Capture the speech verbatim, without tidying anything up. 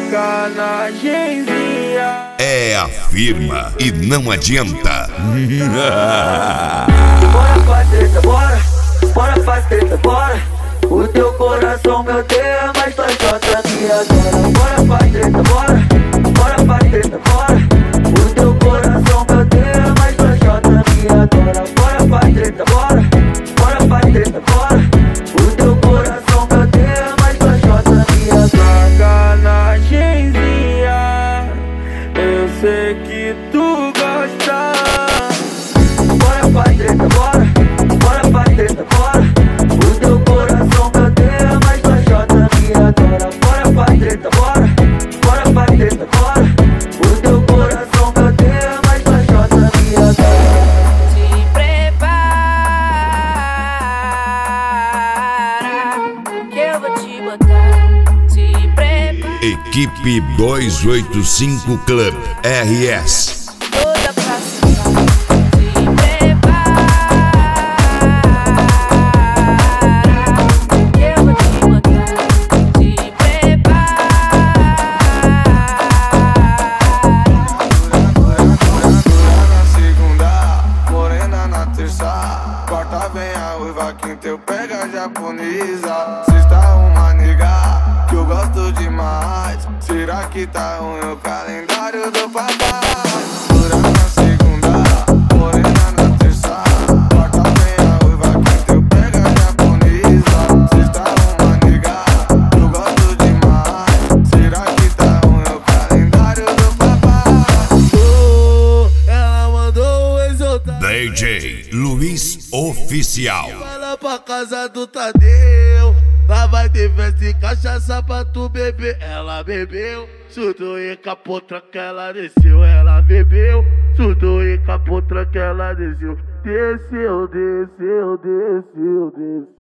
sacanagemzinha. É a firma e não adianta. Bora pra treta, bora, bora pra treta, bora. O teu coração me odeia, mas tua jota me adora. Bora pra treta, bora, bora pra treta, bora. O teu coração me odeia, mas tua jota me adora. Bora pra treta, bora, bora pra treta, bora. O teu coração me odeia, mas tua jota me adora. Sacanagemzinha, eu sei que tu gosta. Bora pra treta, bora, bora pra treta, bora. O teu coração me odeia, mas tua jota me adora. Bora pra treta, bora, bora pra treta, bora. O teu coração me odeia, mas tua jota me adora. Se prepara, que eu vou te botar. Se prepara. Equipe duzentos e oitenta e cinco Club R S. Toda pra cima. Se prepara, que eu vou te botar. Se Dura na segunda, morena na terça. Quarta vem a uiva, quinta eu pego a japonesa. Sexta uma nega que eu gosto demais. Será que tá ruim o calendário do papai? Dura na segunda, morena na terça. Quarta vem a uiva, quinta eu pego a japonesa. Sexta uma nega que eu gosto demais. Será que tá ruim o calendário do papai? Ela mandou o exultar. D J Luiz Oficial. Vai lá pra casa do Tadeu. Lá vai ter festa e cachaça pra tu beber. Ela bebeu, surtou e capotra que ela desceu. Ela bebeu, surtou e capotra que ela desceu. Desceu, desceu, desceu, desceu.